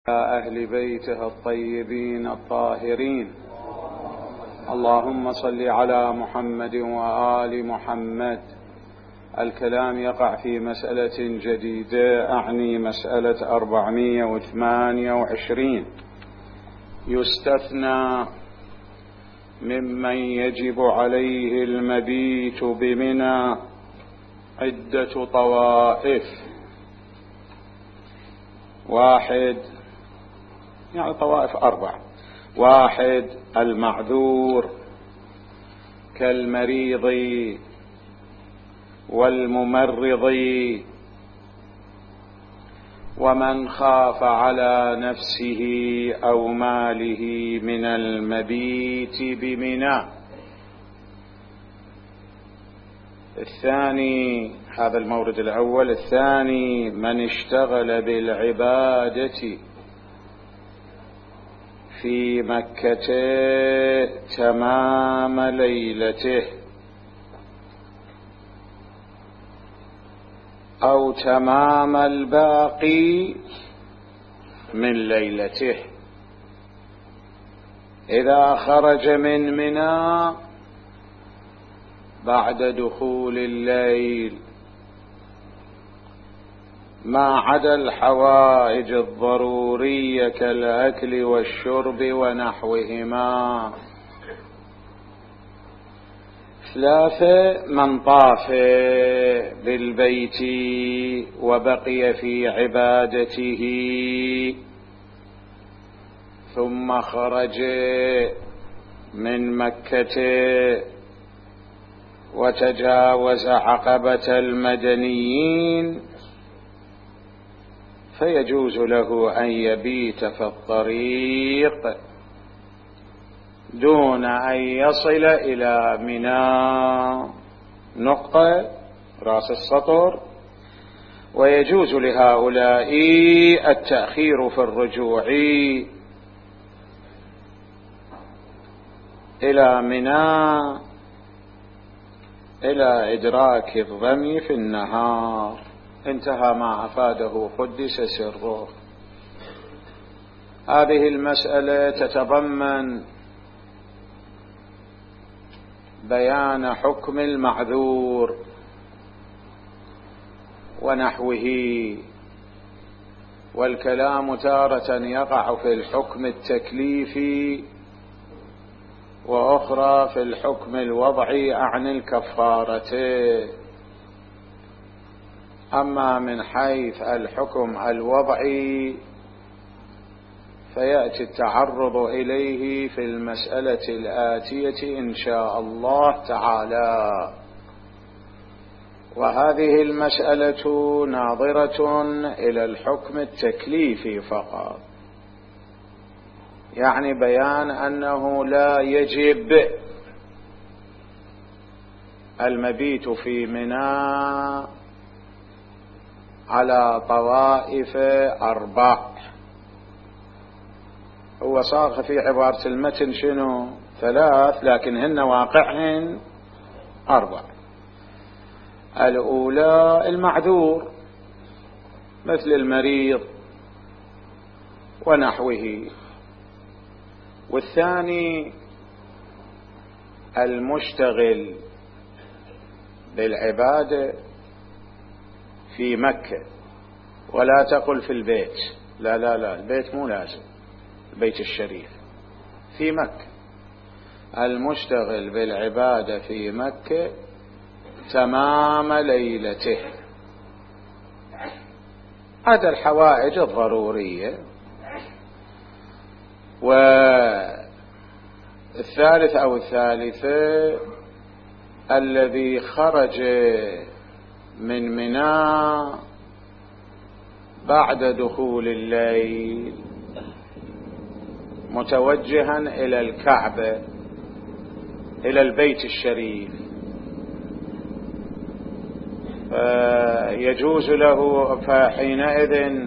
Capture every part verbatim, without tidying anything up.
أهل بيته الطيبين الطاهرين. اللهم صل على محمد وآل محمد. الكلام يقع في مسألة جديدة، أعني مسألة أربعمائة وثمانية وعشرين. يستثنى ممن يجب عليه المبيت بمنى عدة طوائف. واحد، يعني طوائف أربع. واحد، المعذور كالمريض والممرض ومن خاف على نفسه أو ماله من المبيت بمنى. الثاني، هذا المورد الأول. الثاني، من اشتغل بالعبادة في مكة تمام ليلته أو تمام الباقي من ليلته. إذا خرج من منى بعد دخول الليل ما عدا الحوائج الضرورية كالأكل والشرب ونحوهما. ثلاثة، من طاف بالبيت وبقي في عبادته ثم خرج من مكة وتجاوز عقبة المدنيين فيجوز له أن يبيت في الطريق دون أن يصل إلى منى. نقطة رأس السطر. ويجوز لهؤلاء التأخير في الرجوع إلى منى إلى إدراك الرمي في النهار. انتهى ما أفاده قدس سره. هذه المسألة تتضمن بيان حكم المعذور ونحوه، والكلام تارة يقع في الحكم التكليفي وأخرى في الحكم الوضعي عن الكفارة. أما من حيث الحكم الوضعي فيأتي التعرض إليه في المسألة الآتية إن شاء الله تعالى. وهذه المسألة ناظرة إلى الحكم التكليفي فقط، يعني بيان أنه لا يجب المبيت في منى على طوائف أربع. هو صاغ في عبارة المتن شنو؟ ثلاث، لكن هن واقعهن أربع. الأولى المعذور مثل المريض ونحوه. والثاني المشتغل بالعبادة في مكة، ولا تقل في البيت، لا لا لا، البيت مو لازم، البيت الشريف في مكة. المشتغل بالعبادة في مكة تمام ليلته، هذا الحوائج الضرورية. والثالث أو الثالثة الذي خرج من منى بعد دخول الليل متوجها إلى الكعبة إلى البيت الشريف، فيجوز له فحينئذ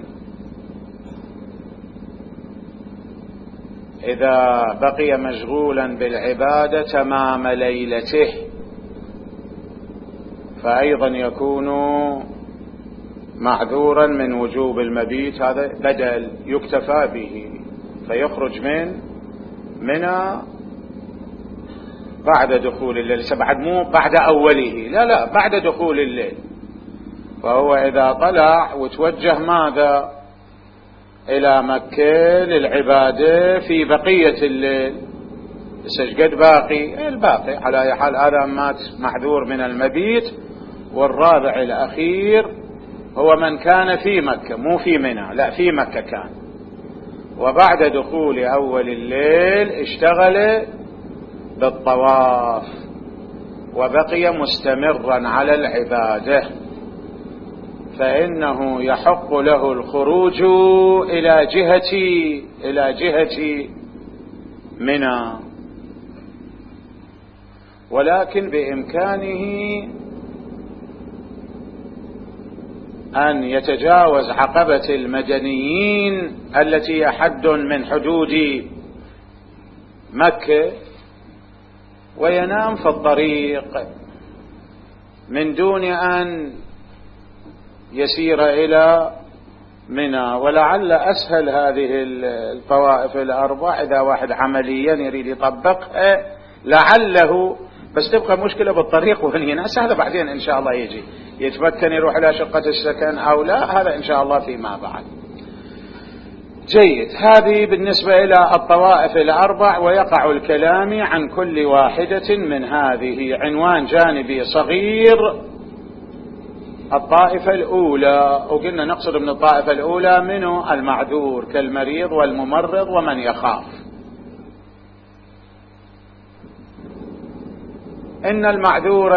إذا بقي مشغولا بالعبادة تمام ليلته فأيضا يكون معذورا من وجوب المبيت، هذا بدل يكتفى به، فيخرج من منى بعد دخول الليل، بعد مو بعد أوله، لا لا بعد دخول الليل. فهو إذا طلع وتوجه ماذا إلى مكة للعبادة في بقية الليل، قد باقي الباقي على أي حال هذا مات معذور من المبيت. والرابع الأخير هو من كان في مكة، مو في منى، لا في مكة كان، وبعد دخول أول الليل اشتغل بالطواف وبقي مستمرا على العبادة، فإنه يحق له الخروج إلى جهة إلى جهة منى، ولكن بإمكانه أن يتجاوز عقبة المدنيين التي هي حد من حدود مكة وينام في الطريق من دون أن يسير إلى منى. ولعل أسهل هذه الطوائف الأربع إذا واحد عمليا يريد يطبقها لعله، بس تبقى مشكلة بالطريق والناس، هذا بعدين إن شاء الله يجي يتمكن يروح إلى شقة السكن أو لا، هذا إن شاء الله فيما بعد. جيد، هذه بالنسبة إلى الطوائف الأربع، ويقع الكلام عن كل واحدة من هذه عنوان جانبي صغير. الطائفة الأولى، وقلنا نقصد من الطائفة الأولى منه المعذور كالمريض والممرض ومن يخاف. إن المعذور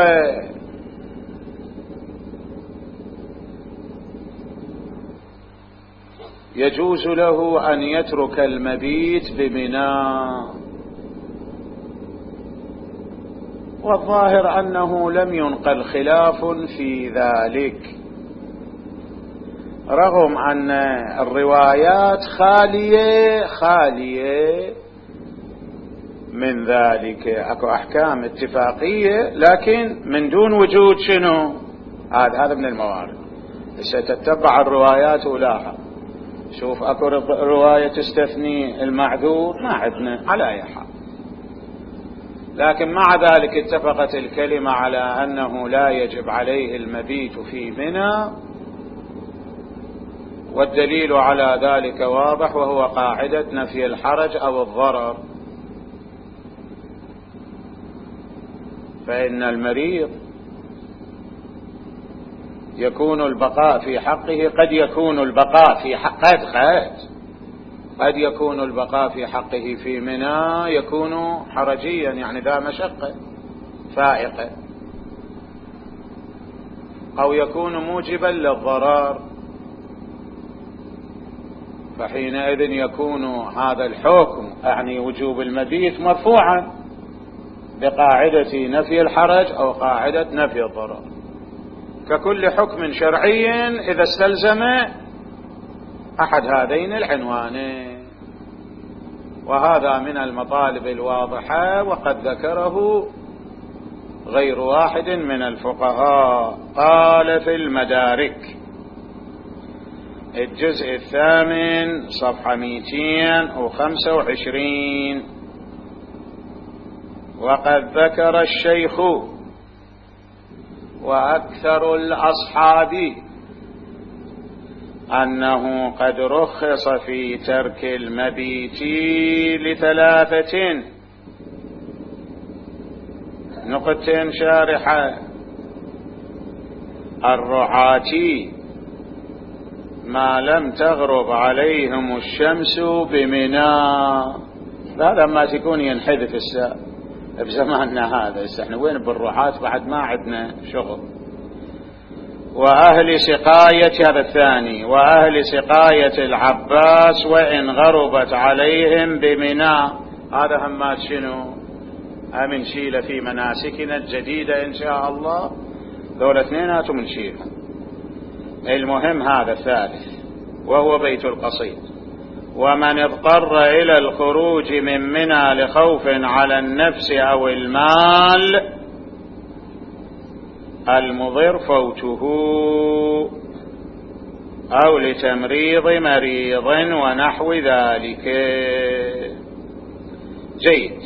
يجوز له أن يترك المبيت بمنى، والظاهر أنه لم ينقل خلاف في ذلك، رغم أن الروايات خالية خالية من ذلك، أكو أحكام اتفاقية لكن من دون وجود شنو، هذا هذا من الموارد. ستتبع الروايات ولاها، شوف أكو رواية تستثني المعذور ما عندنا على أي حال، لكن مع ذلك اتفقت الكلمة على أنه لا يجب عليه المبيت في منى، والدليل على ذلك واضح، وهو قاعدة نفي الحرج أو الضرر. فإن المريض يكون البقاء في حقه، قد يكون البقاء في حق قد قد قد يكون البقاء في حقه في منى يكون حرجيا، يعني ذا مشقة فائقة، أو يكون موجبا للضرر، فحينئذ يكون هذا الحكم يعني وجوب المبيت مرفوعا بقاعدة نفي الحرج أو قاعدة نفي الضرر، ككل حكم شرعي إذا استلزم أحد هذين العنوانين. وهذا من المطالب الواضحة، وقد ذكره غير واحد من الفقهاء. قال في المدارك الجزء الثامن صفحة مئتين وخمسة وعشرين: وقد ذكر الشيخ وأكثر الأصحاب أنه قد رخص في ترك المبيت لثلاثة نقطة شارحة: الرعاة ما لم تغرب عليهم الشمس بمنى. هذا ما تكون ينحذف الساء بزماننا هذا، احنا وين بالرعاة بعد ما عندنا شغل. وأهل سقاية، هذا الثاني، وأهل سقاية العباس وإن غربت عليهم بمنى. هذا همات شنو أمن شيل في مناسكنا الجديدة إن شاء الله، دولة اثنينات من شيلها. المهم هذا الثالث وهو بيت القصيد: ومن اضطر إلى الخروج من منى لخوف على النفس أو المال المضر فوته. أو لتمريض مريض ونحو ذلك. جيد.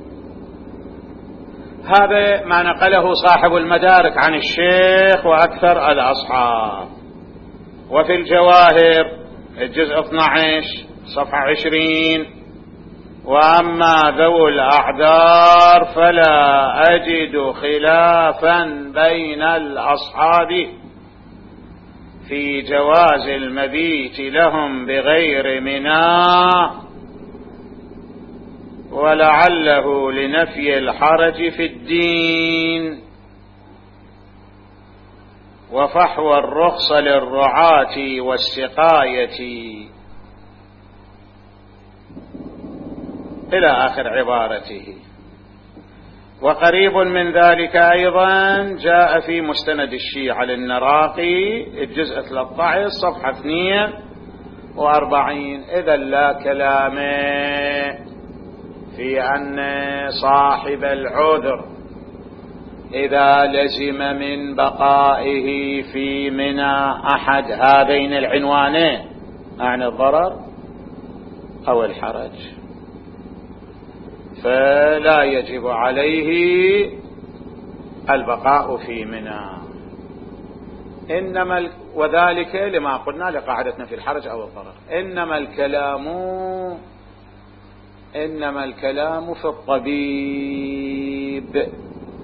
هذا ما نقله صاحب المدارك عن الشيخ وأكثر الأصحاب. وفي الجواهر الجزء اثني عشر صفحة عشرين: وأما ذو الأعذار فلا أجد خلافا بين الأصحاب في جواز المبيت لهم بغير منى، ولعله لنفي الحرج في الدين، وفحوى الرخص للرعاة والسقاية، إلى آخر عبارته. وقريب من ذلك أيضا جاء في مستند الشيعة للنراقي الجزء ثلاثة عشر صفحة اثنين وأربعين: إذا لا كلام في أن صاحب العذر إذا لزم من بقائه في منى أحد هذين العنوانين، عن الضرر أو الحرج، فلا يجب عليه البقاء في منى. إنما وذلك لما قلنا لقاعدتنا في الحرج أو الضرر. إنما الكلام إنما الكلام في الطبيب،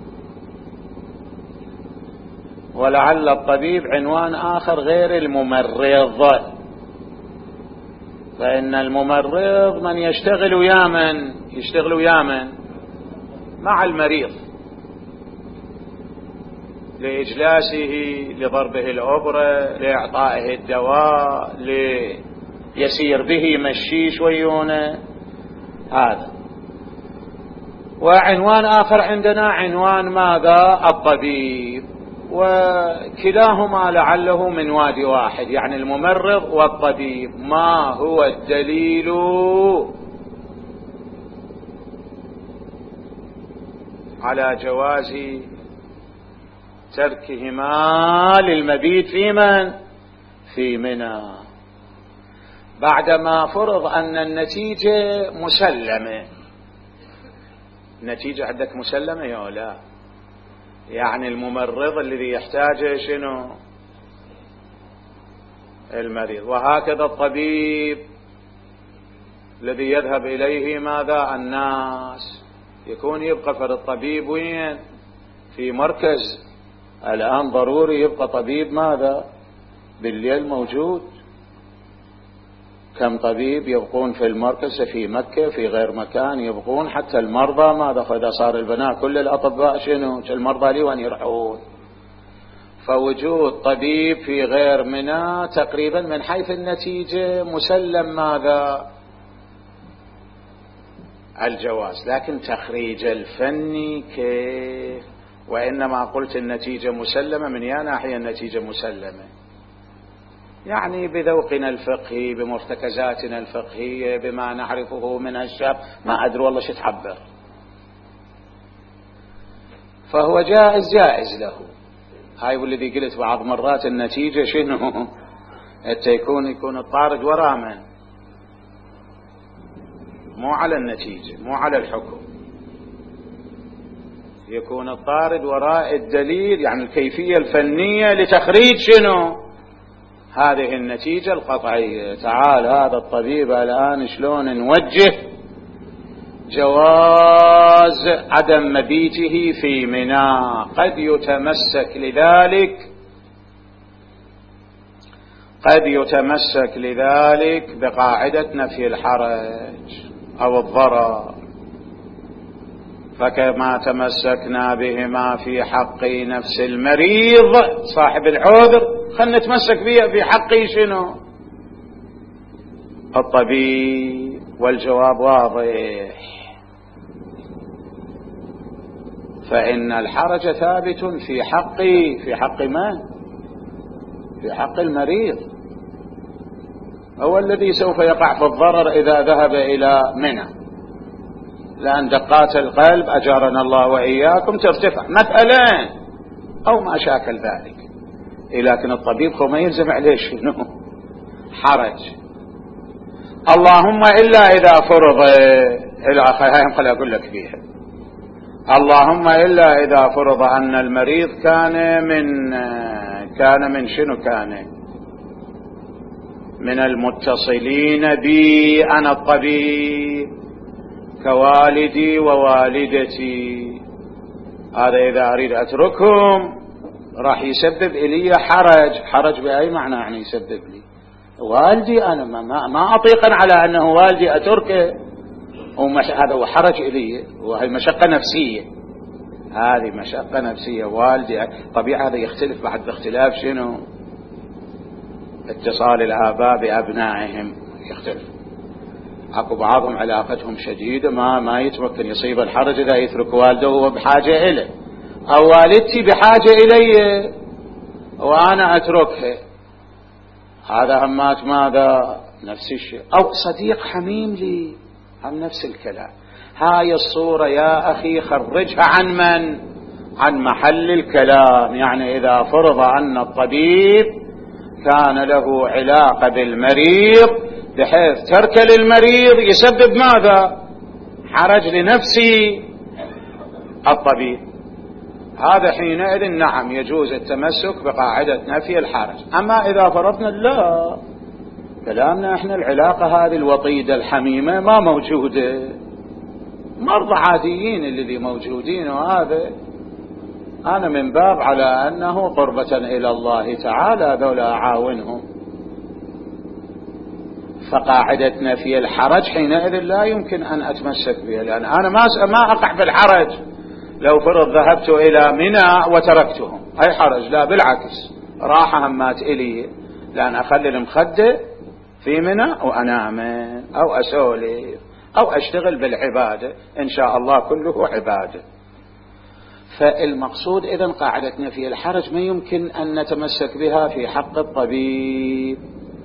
ولعل الطبيب عنوان آخر غير الممرض، فإن الممرض من يشتغل ويا من يشتغل ويا من مع المريض لإجلاسه، لضربه الأبرة، لإعطائه الدواء، ليسير به مشي شويونه، هذا. وعنوان آخر عندنا عنوان ماذا؟ الطبيب، وكلاهما لعله من وادي واحد، يعني الممرض والطبيب. ما هو الدليل على جواز تركهما للمبيت في من؟ في منى، بعدما فرض أن النتيجة مسلمة. النتيجة عندك مسلمة يا لا؟ يعني الممرض الذي يحتاجه شنو؟ المريض. وهكذا الطبيب الذي يذهب إليه ماذا؟ الناس. يكون يبقى فرد الطبيب وين؟ في مركز. الآن ضروري يبقى طبيب ماذا؟ بالليل موجود. كم طبيب يبقون في المركز في مكة في غير مكان، يبقون حتى المرضى ماذا؟ فإذا صار البناء كل الأطباء شنو؟ المرضى لي وين يرحون؟ فوجود طبيب في غير منى تقريبا من حيث النتيجة مسلم ماذا؟ الجواز. لكن تخريج الفني كيف؟ وإنما قلت النتيجة مسلمة من يا ناحية النتيجة مسلمة؟ يعني بذوقنا الفقهي، بمرتكزاتنا الفقهية، بما نعرفه من الشرع، ما أدري والله شو تعبر. فهو جائز جائز له. هاي والذي قلت بعض مرات النتيجة شنو؟ حتى يكون يكون الطارد وراء من؟ مو على النتيجة، مو على الحكم، يكون الطارد وراء الدليل، يعني الكيفية الفنية لتخريج شنو؟ هذه النتيجة القطعية. تعال هذا الطبيب الآن شلون نوجه جواز عدم مبيته في منى؟ قد يتمسك لذلك قد يتمسك لذلك بقاعدة نفي الحرج أو الضرر، فكما تمسكنا بهما في حق نفس المريض صاحب العذر، خلنا نتمسك بها في حق شنو؟ الطبيب. والجواب واضح، فإن الحرج ثابت في حق في حق من؟ في حق المريض، هو الذي سوف يقع في الضرر إذا ذهب إلى منى، لأن دقات القلب أجارنا الله وإياكم ترتفع مثلا أو ما شاكل ذلك. لكن الطبيب هو ما يلزم عليه شنو؟ حرج. اللهم إلا إذا فرض إلى آخر، خليني أقول لك فيها. اللهم إلا إذا فرض أن المريض كان من كان من شنو كان من المتصلين بي أنا الطبيب كوالدي ووالدتي، هذا إذا أريد أتركهم راح يسبب إلي حرج. حرج بأي معنى يعني يسبب لي؟ والدي أنا ما, ما أطيقا على أنه والدي أتركه، هذا هو حرج إلي، وهي مشقة نفسية، هذه مشقة نفسية. والدي طبيعة هذا يختلف بعد باختلاف شنو؟ اتصال الآباء بأبنائهم يختلف. أكو بعضهم علاقتهم شديدة ما ما يتمكن يصيب الحرج إذا يترك والده وهو بحاجة إليه، أو والدتي بحاجة إلي وأنا أتركها، هذا همات ماذا؟ نفس الشيء. أو صديق حميم لي هم نفس الكلام. هاي الصورة يا أخي خرجها عن من؟ عن محل الكلام. يعني إذا فرض أن الطبيب كان له علاقة بالمريض بحيث ترك للمريض يسبب ماذا؟ حرج لنفسي الطبيب، هذا حينئذ نعم يجوز التمسك بقاعدة نفي الحرج. أما إذا فرضنا لا، كلامنا احنا العلاقة هذه الوطيدة الحميمة ما موجودة، مرضى عاديين الذي موجودين، وهذا أنا من باب على أنه قربة إلى الله تعالى ذولا أعاونهم. فقاعدة نفي الحرج حينئذ لا يمكن أن أتمسك بها، لأن أنا ما ما أقع في الحرج لو فرض ذهبت إلى منى وتركتهم، أي حرج؟ لا بالعكس، راحة همات إلي، لأن أخلي المخدة في منى وأنام أو أسولف أو أشتغل بالعبادة، إن شاء الله كله عبادة. فالمقصود إذن قاعدة نفي الحرج ما يمكن أن نتمسك بها في حق الطبيب.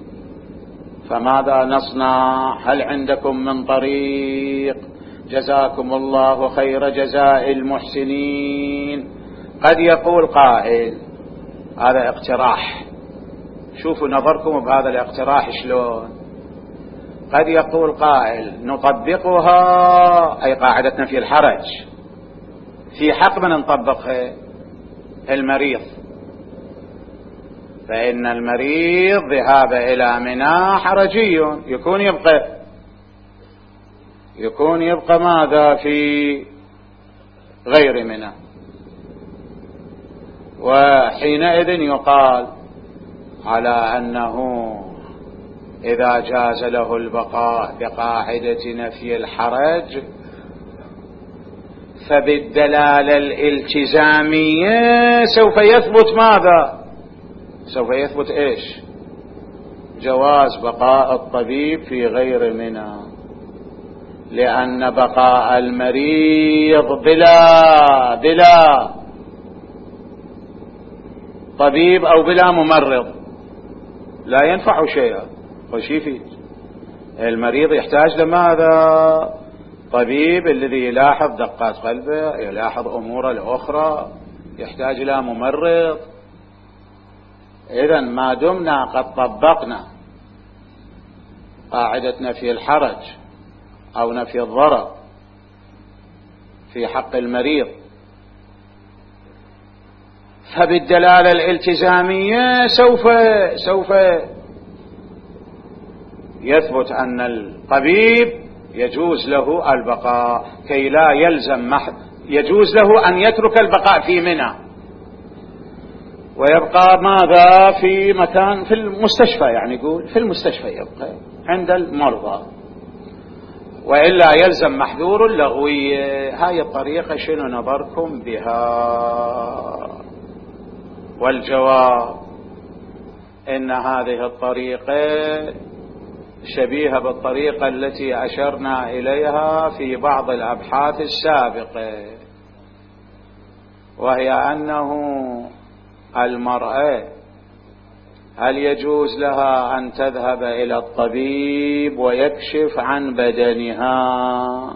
فماذا نصنع؟ هل عندكم من طريق؟ جزاكم الله خير جزاء المحسنين. قد يقول قائل، هذا اقتراح، شوفوا نظركم بهذا الاقتراح شلون. قد يقول قائل نطبقها، أي قاعدة نفي الحرج، في حق من نطبقها؟ المريض. فإن المريض ذهاب إلى منى حرجي، يكون يبقى يكون يبقى ماذا؟ في غير منى. وحينئذ يقال على أنه إذا جاز له البقاء بقاعدة نفي الحرج فبالدلالة الالتزامية سوف يثبت ماذا؟ سوف يثبت إيش؟ جواز بقاء الطبيب في غير منى، لأن بقاء المريض بلا بلا طبيب أو بلا ممرض لا ينفع شيئا. وش يفيد؟ المريض يحتاج لماذا؟ طبيب الذي يلاحظ دقات قلبه، يلاحظ أموره الأخرى، يحتاج إلى ممرض. إذن ما دمنا قد طبقنا قاعدة نفي الحرج أو نفي الضرر في حق المريض، فبالدلالة الالتزامية سوف سوف يثبت أن الطبيب يجوز له البقاء، كي لا يلزم محض يجوز له أن يترك البقاء في منى ويبقى ماذا؟ في مكان في المستشفى، يعني يقول في المستشفى يبقى عند المرضى، وإلا يلزم محذور اللغوي. هاي الطريقة شنو نظركم بها؟ والجواب إن هذه الطريقة شبيهة بالطريقة التي أشرنا إليها في بعض الأبحاث السابقة، وهي أنه المرأة هل يجوز لها أن تذهب إلى الطبيب ويكشف عن بدنها؟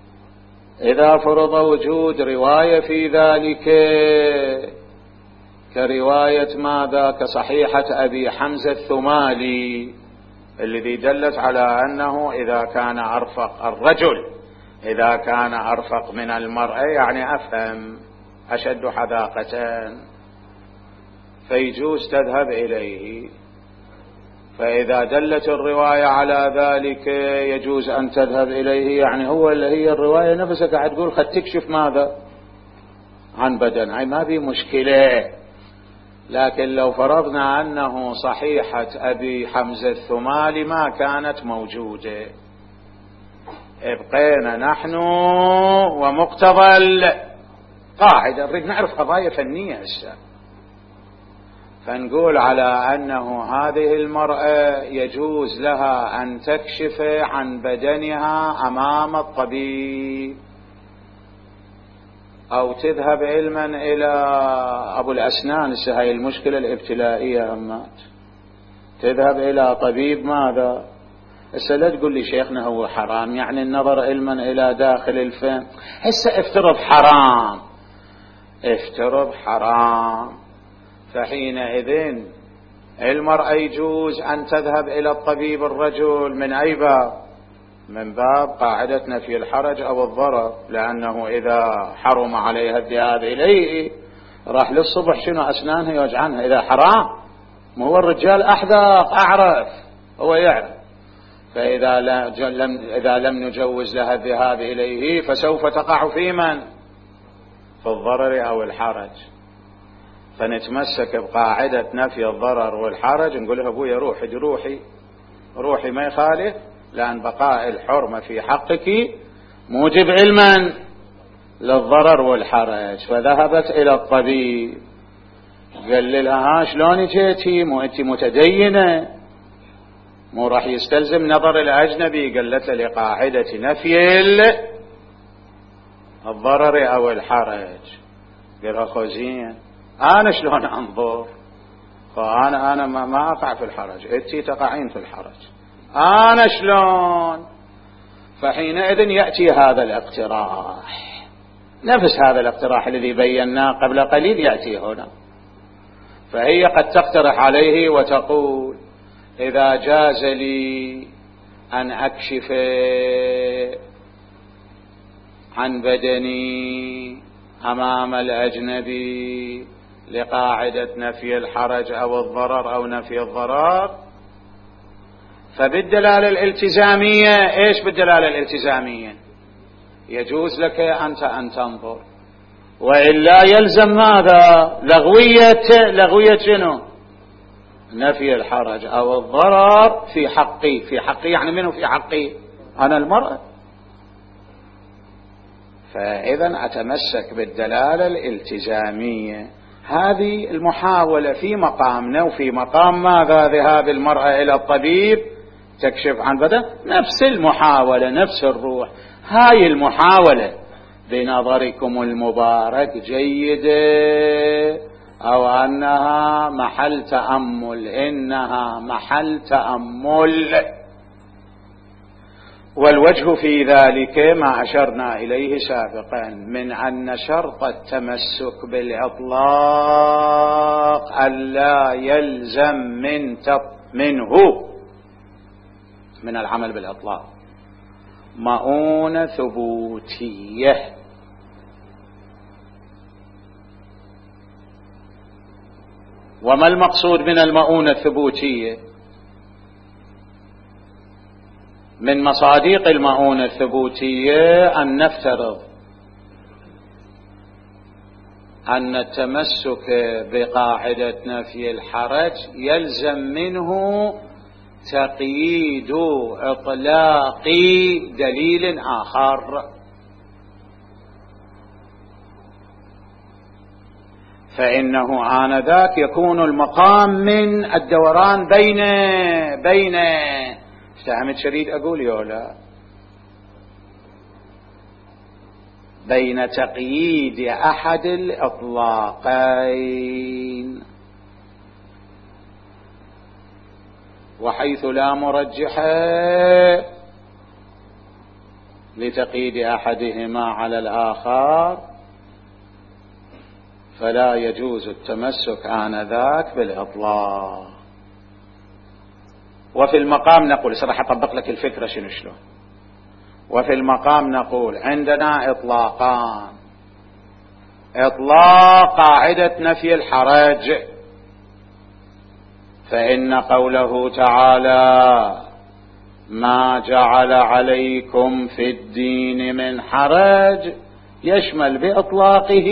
إذا فرض وجود رواية في ذلك كرواية ماذا؟ كصحيحة أبي حمزة الثمالي الذي دلت على أنه إذا كان أرفق الرجل إذا كان أرفق من المرأة يعني أفهم أشد حذاقة فيجوز تذهب إليه. فإذا دلت الرواية على ذلك يجوز أن تذهب إليه، يعني هو اللي هي الرواية نفسها قاعد تقول قد تكشف ماذا عن بدن، أي ما في مشكلة. لكن لو فرضنا أنه صحيحة أبي حمزة الثمالي ما كانت موجودة، ابقينا نحن ومقتضى القاعدة. نريد نعرف قضايا فنية هسه، فنقول على أنه هذه المرأة يجوز لها أن تكشف عن بدنها أمام الطبيب، أو تذهب علما إلى أبو الأسنان. هاي المشكلة الابتلائية همات، تذهب إلى طبيب ماذا؟ هسه لا تقول لي شيخنا هو حرام، يعني النظر علما إلى داخل الفم. هسه افترض حرام، افترض حرام، فحينئذ المرأة يجوز أن تذهب إلى الطبيب الرجل من أي باب؟ من باب قاعدة نفي الحرج أو الضرر، لأنه إذا حرم عليها الذهاب إليه راح للصبح شنو أسنانها يوجعنها. إذا حرام، ما هو الرجال أحذق أعرف، هو يعرف. فإذا لم, إذا لم نجوز لها الذهاب إليه فسوف تقع في من؟ في الضرر أو الحرج. فنتمسك بقاعدة نفي الضرر والحرج، نقول لها أبويا روحي روحي روحي ما يخالف، لأن بقاء الحرمة في حقك موجب علما للضرر والحرج. فذهبت إلى الطبيب، قال لها ها شلون جيتي؟ مو أنت متدينة، مو راح يستلزم نظر الأجنبي؟ قالت له لقاعدة نفي الضرر أو الحرج. قال لها خوزين أنا شلون أنظر؟ فأنا أنا ما, ما أقع في الحرج، أنت تقعين في الحرج، أنا شلون؟ فحينئذ يأتي هذا الاقتراح، نفس هذا الاقتراح الذي بيناه قبل قليل يأتي هنا. فهي قد تقترح عليه وتقول إذا جاز لي أن أكشف عن بدني أمام الأجنبي لقاعدة نفي الحرج أو الضرر أو نفي الضرر، فبالدلالة الالتزامية، إيش بالدلالة الالتزامية؟ يجوز لك أنت أن تنظر، وإلا يلزم ماذا؟ لغوية لغوية شنو؟ نفي الحرج أو الضرر في حقي. في حقي يعني منه في حقي؟ أنا المرأة. فإذا أتمسك بالدلالة الالتزامية. هذه المحاولة في مقامنا وفي مقام ماذا؟ ذهاب المرأة إلى الطبيب تكشف عن بدن، نفس المحاولة نفس الروح. هاي المحاولة بنظركم المبارك جيدة أو أنها محل تأمل؟ إنها محل تأمل. والوجه في ذلك ما أشرنا إليه سابقا من أن شرط التمسك بالإطلاق ألا يلزم من منه من العمل بالإطلاق مؤونة ثبوتية. وما المقصود من المؤونة الثبوتية؟ من مصادق المؤونة الثبوتية أن نفترض أن التمسك بقاعدة نفي الحرج يلزم منه تقييد إطلاق دليل آخر، فإنه آنذاك يكون المقام من الدوران بين بين افتهمت شريد أقول يولا بين تقييد أحد الإطلاقين، وحيث لا مرجح لتقييد أحدهما على الآخر فلا يجوز التمسك آنذاك بالإطلاق. وفي المقام نقول، راح أطبق لك الفكرة شنو شلون. وفي المقام نقول عندنا إطلاقان: إطلاق قاعدة نفي الحرج، فإن قوله تعالى ما جعل عليكم في الدين من حرج يشمل بإطلاقه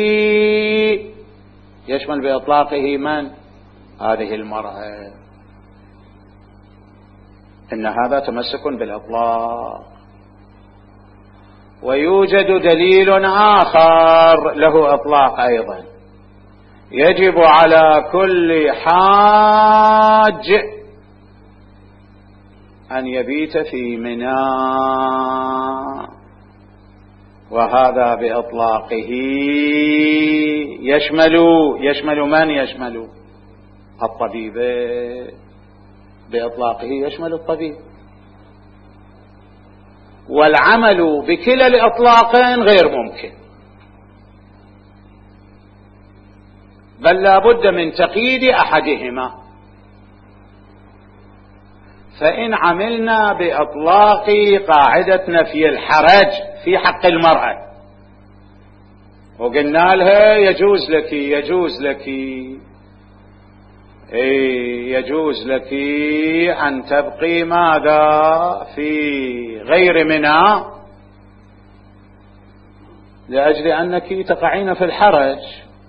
يشمل بإطلاقه من؟ هذه المرأة. إن هذا تمسك بالإطلاق. ويوجد دليل آخر له إطلاق أيضا: يجب على كل حاج أن يبيت في منى، وهذا بإطلاقه يشمل يشمل من يشمل الطبيب، بإطلاقه يشمل الطبيب. والعمل بكلا الإطلاقين غير ممكن، بل لا بد من تقييد أحدهما. فإن عملنا بإطلاق قاعدة نفي الحرج في حق المرأة وقلنا لها يجوز لك يجوز لك إيه يجوز لك أن تبقي ماذا في غير منى لأجل أنك تقعين في الحرج،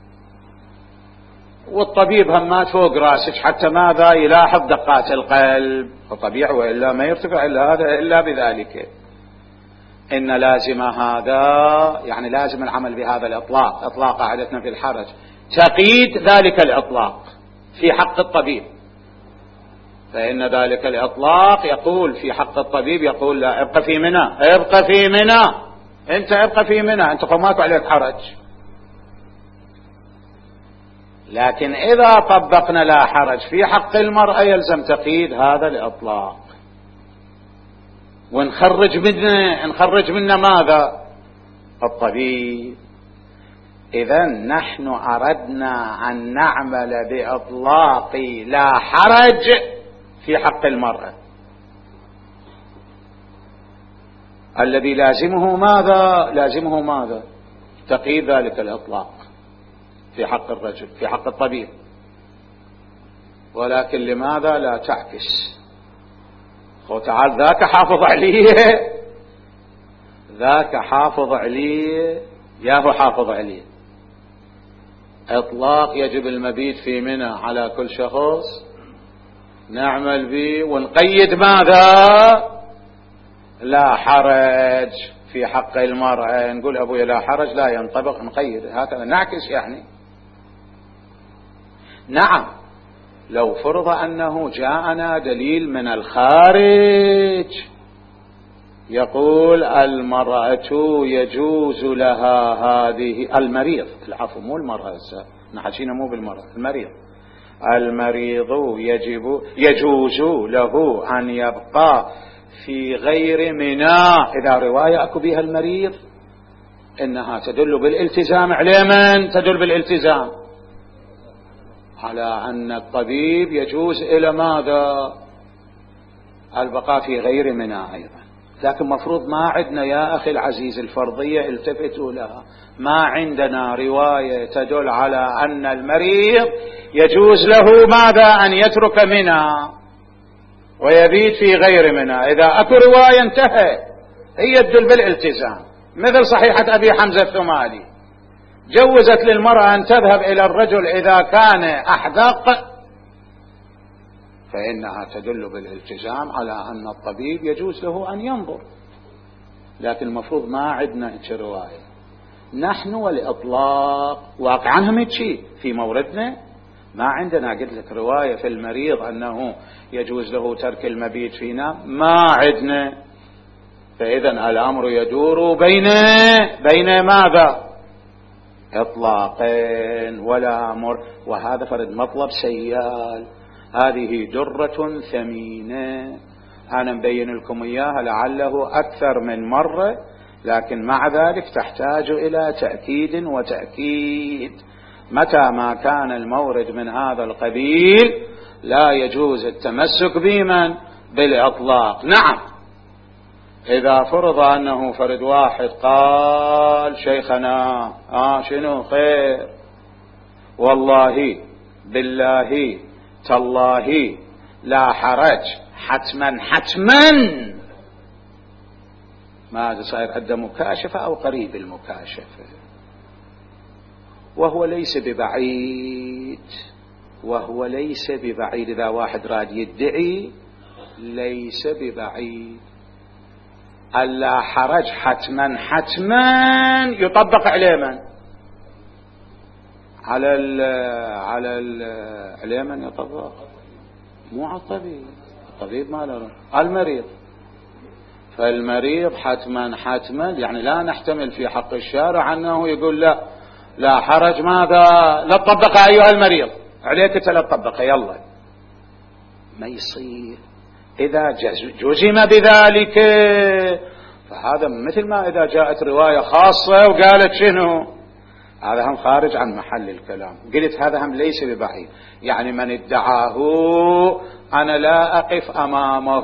والطبيب همات فوق راسك حتى ماذا يلاحظ دقات القلب، فطبيعي وإلا ما يرتفع إلا هذا إلا بذلك. إن لازم هذا يعني لازم العمل بهذا الإطلاق، إطلاق قاعدتنا في الحرج، تقييد ذلك الإطلاق في حق الطبيب. فإن ذلك الإطلاق يقول في حق الطبيب، يقول لا ابقى في منى، ابقى في منى، أنت ابقى في منى، أنت قماك عليك حرج. لكن إذا طبقنا لا حرج في حق المرأة يلزم تقييد هذا الإطلاق، ونخرج منه نخرج منه ماذا؟ الطبيب. إذا نحن أردنا أن نعمل بإطلاق لا حرج في حق المرأة، الذي لازمه ماذا؟ لازمه ماذا؟ تقييد ذلك الإطلاق في حق الرجل في حق الطبيب. ولكن لماذا لا تعكس؟ خو تعال ذاك حافظ عليه، ذاك حافظ عليه، ياهو حافظ عليه. إطلاق يجب المبيت في منى على كل شخص، نعمل به ونقيد ماذا؟ لا حرج في حق المرأة. نقول أبويا لا حرج لا ينطبق، نقيد هكذا نعكس يعني. نعم، لو فرض أنه جاءنا دليل من الخارج يقول المرأة يجوز لها هذه، المريض العفو مو المرأة، نحكينا مو بالمرأة، المريض المريض يجب يجوز له أن يبقى في غير منى. إذا رواية أكو بها المريض إنها تدل بالالتزام على من؟ تدل بالالتزام على أن الطبيب يجوز إلى ماذا؟ البقاء في غير منى أيضا. لكن مفروض ما عندنا يا أخي العزيز الفرضية التفتوا لها، ما عندنا رواية تدل على أن المريض يجوز له ماذا؟ أن يترك منى ويبيت في غير منى. إذا أكو رواية انتهى، هي تدل بالالتزام، مثل صحيحة أبي حمزة الثمالي جوزت للمرأة أن تذهب إلى الرجل إذا كان أحذق، فإنها تدل بالالتزام على أن الطبيب يجوز له أن ينظر. لكن المفروض ما عندنا هيك رواية. نحن والإطلاق واقعا هم هيك في موردنا ما عندنا. قلت لك رواية في المريض أنه يجوز له ترك المبيت فينا، ما عندنا. فإذا الأمر يدور بين بين ماذا؟ إطلاقين ولا أمر. وهذا فرد مطلب سيال، هذه درة ثمينة، أنا مبين لكم إياها لعله أكثر من مرة، لكن مع ذلك تحتاج إلى تأكيد وتأكيد. متى ما كان المورد من هذا القبيل لا يجوز التمسك بمن بالإطلاق. نعم إذا فرض أنه فرد واحد قال شيخنا آه شنو خير والله بالله تالله لا حرج حتما حتما، ماذا صاير عنده مكاشفة أو قريب المكاشفة، وهو ليس ببعيد، وهو ليس ببعيد. إذا واحد راد يدعي ليس ببعيد. ألا حرج حتما حتما يطبق عليه من؟ على ال على ال عليه من يطبق؟ مو على الطبيب، الطبيب ما له، المريض. فالمريض حتما حتما يعني لا نحتمل في حق الشارع أنه يقول لا لا حرج ماذا لا تطبق أيها المريض عليك لا تطبق يلا، ما يصير. إذا جزم بذلك فهذا مثل ما إذا جاءت رواية خاصة وقالت شنو، هذا هم خارج عن محل الكلام. قلت هذا هم ليس ببعيد، يعني من ادعاه أنا لا أقف أمامه،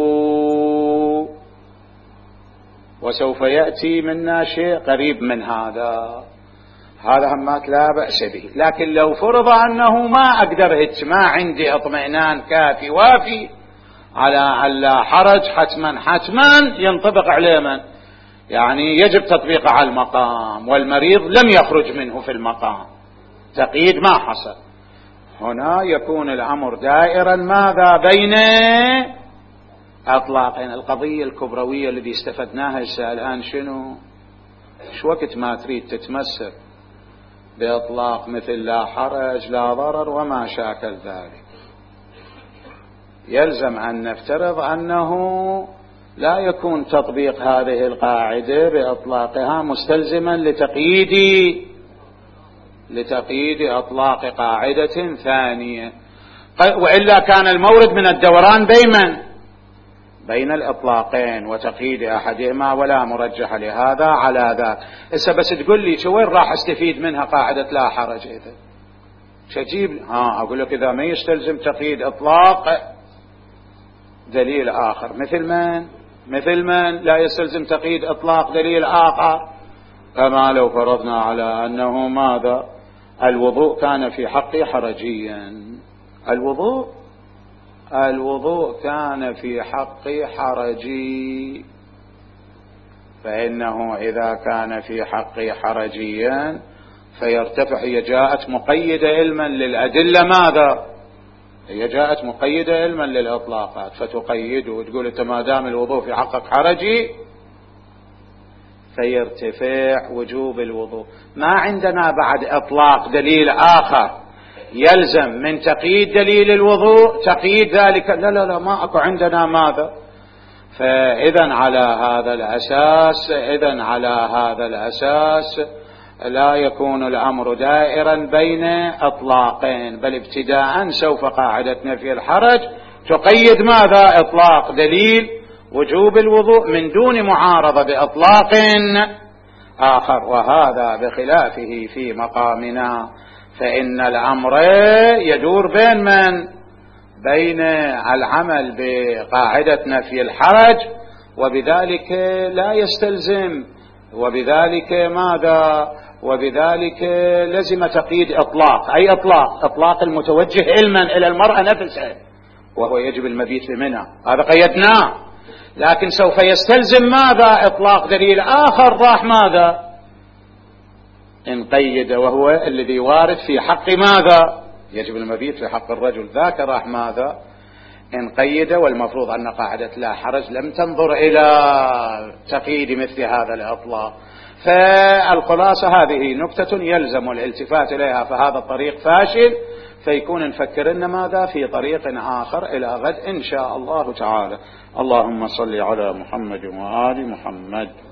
وسوف يأتي منا شيء قريب من هذا، هذا هم لا بأس به. لكن لو فرض أنه ما أقدر هج، ما عندي اطمئنان كافي وافي على أن لا حرج حتما حتما ينطبق عليه من؟ يعني يجب تطبيقه على المقام، والمريض لم يخرج منه في المقام، تقييد ما حصل. هنا يكون الأمر دائرا ماذا بين أطلاقين. القضية الكبروية الذي استفدناها الآن شنو؟ شو وقت ما تريد تتمسك بإطلاق مثل لا حرج لا ضرر وما شاكل ذلك، يلزم أن نفترض أنه لا يكون تطبيق هذه القاعدة بإطلاقها مستلزما لتقييد لتقييد إطلاق قاعدة ثانية، وإلا كان المورد من الدوران بين بين الإطلاقين وتقييد أحدهما ولا مرجح لهذا على ذاك. إذا بس تقول لي شو وين راح استفيد منها قاعدة لا حرج، إذا شجيب ها أقول لك إذا ما يستلزم تقييد إطلاق دليل آخر، مثل من مثل من لا يستلزم تقييد إطلاق دليل آخر، كما لو فرضنا على أنه ماذا الوضوء كان في حقي حرجيا، الوضوء الوضوء كان في حقي حرجي، فإنه إذا كان في حقي حرجيا فيرتفع. هي جاءت مقيدة علما للأدلة ماذا؟ هي جاءت مقيدة علما للإطلاقات، فتقيد وتقول أنت ما دام الوضوء في حقك حرجي فيرتفع وجوب الوضوء. ما عندنا بعد إطلاق دليل آخر يلزم من تقييد دليل الوضوء تقييد ذلك، لا لا لا ما أكو عندنا ماذا. فإذا على هذا الأساس إذا على هذا الأساس لا يكون الأمر دائرا بين إطلاقين، بل ابتداء سوف قاعدة نفي الحرج تقيد ماذا إطلاق دليل وجوب الوضوء من دون معارضة بإطلاق آخر، وهذا بخلافه في مقامنا، فإن الأمر يدور بين من بين العمل بقاعدة نفي الحرج، وبذلك لا يستلزم، وبذلك ماذا وبذلك لزم تقييد إطلاق. أي إطلاق؟ إطلاق المتوجه علما إلى المرأة نفسها، وهو يجب المبيت منها، هذا قيدناه. لكن سوف يستلزم ماذا إطلاق دليل آخر راح ماذا إن قيد، وهو الذي وارد في حق ماذا يجب المبيت في حق الرجل، ذاك راح ماذا إن قيد. والمفروض أن قاعدة لا حرج لم تنظر إلى تقييد مثل هذا الإطلاق. فالخلاصة هذه نكتة يلزم الالتفات إليها، فهذا الطريق فاشل، فيكون نفكرن ماذا في طريق آخر إلى غد إن شاء الله تعالى. اللهم صل على محمد وآل محمد.